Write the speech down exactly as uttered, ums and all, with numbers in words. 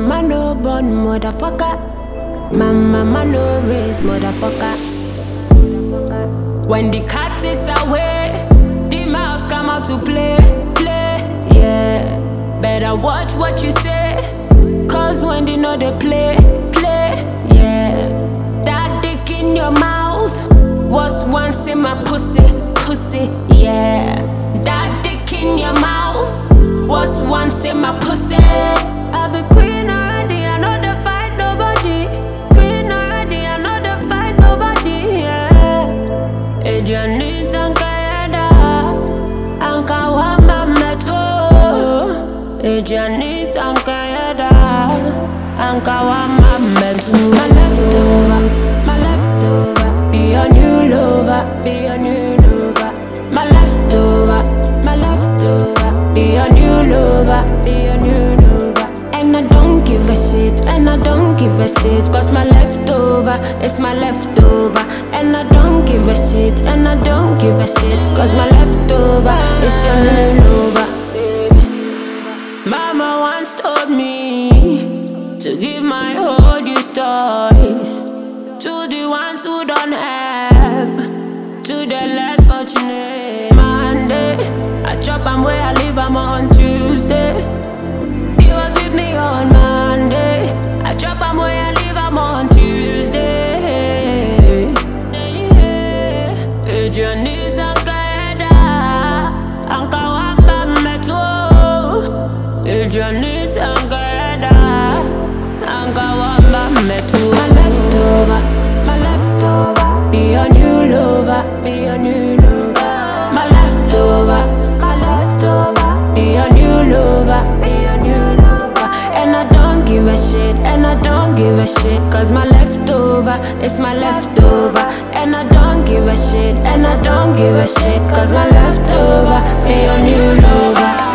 mama no born motherfucker. My mama no raise motherfucker. When the cat is away, the mouse come out to play, play, yeah. Better watch what you say, cause when they know they play, play, yeah. That dick in your mouth was once in my pussy, pussy, yeah. That dick in your mouth was once in my pussy. I be queen already, I know they fight nobody. Queen already, I know they fight nobody, yeah. Ejani Sankayada, Anka Wamba Meto. Ejani Sankayada, Anka Wamba Meto. My leftover, my leftover, be a new lover, be a new lover. My leftover, my leftover, be a new lover, be a new lover. And I don't give a shit, and I don't give a shit, cause my leftover is my leftover. And I don't give a shit, and I don't give a shit, cause my leftover is your new lover. Mama once told me to give my whole you toys to the ones who don't have, to the less fortunate. Monday, I chop and where I live, I'm on Tuesday. He was with me on Monday. I chop and where I live, I'm on Tuesday. Ejani Sankayada, Anka Wamba Meto. Ejani Sankayada, Anka Wamba Meto. My leftover, my leftover, be a new lover, be a new lover. My leftover, my leftover, be a new lover, be a new lover. And I don't give a shit, and I don't give a shit, cause my leftover is my leftover. And I don't give a shit, and I don't give a shit, cause my leftover be a new lover.